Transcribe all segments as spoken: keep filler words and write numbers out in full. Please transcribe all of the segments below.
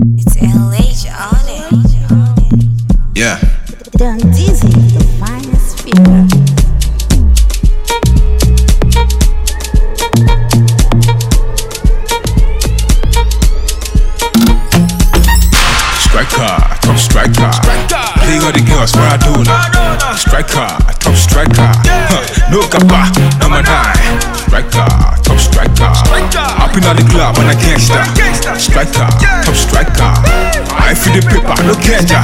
It's L H on it. Yeah. Don Dizzy, the finest speaker. Striker, top striker. Play all the girls, Maradona. Striker, top striker. Huh. No kappa, number nine. Striker, top striker. Up in all the club when I gangster. Striker, top striker. I feel the paper, no ganja.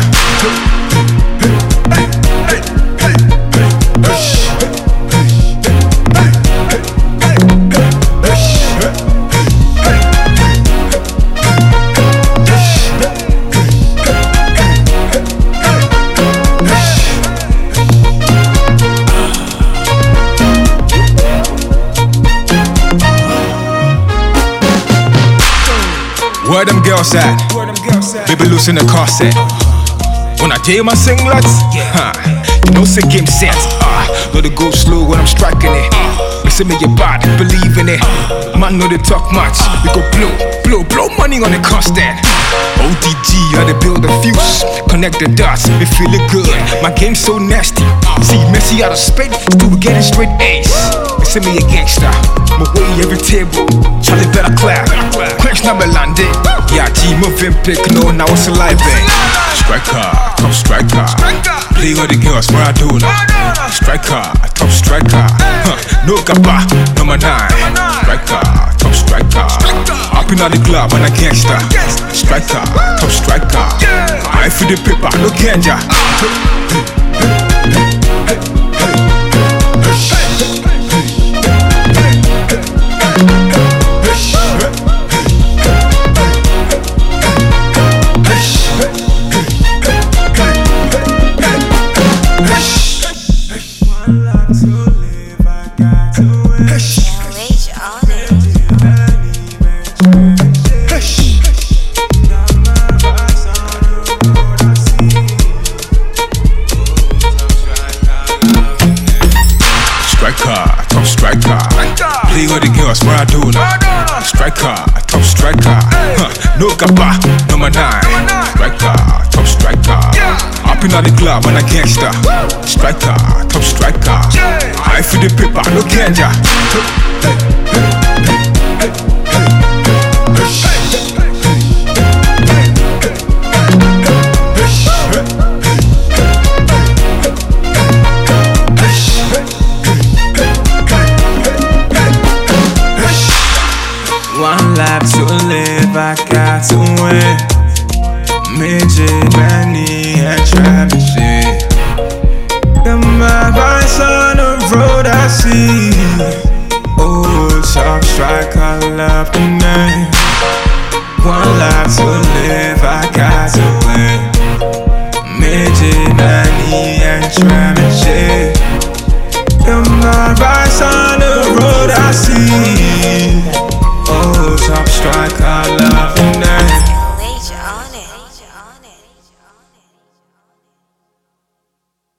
Where them girls at? Baby loose in the corset. When I tell you my singlets, huh, you know say game sense. Ah, uh, know to go slow when I'm striking it. They say me your body, believe in it. Man know they talk much. We go blow, blow, blow money on the constant. O D G, how to build a fuse. Connect the dots, me feeling good. My game's so nasty. See Messi out of space, still getting straight A's. They say me a gangster. My way every table, Charlie better clap. Quench number landed. Yeah, G moving pick, no, now it's alive. Striker, top striker. Play all the girls, Maradona. Striker, top striker. Huh. No kappa, number nine. Striker, top striker. Up in all the club when I gangster. Striker, top striker. I feel the paper, no ganja. Top striker, play all the girls, Maradona. Striker, top striker. Huh. No kappa, number nine. Striker, top striker. Up in all the club when I gangster. Striker, top striker. I feel the paper, no ganja. One life to live, I got to win. Midget, Benny, and Travis shit. Got my eyes on the road, I see. Oh, top strike, I love the name. One life to live, I got to win. Midget, Benny, and Travis shit. Got my eyes on the road, I see.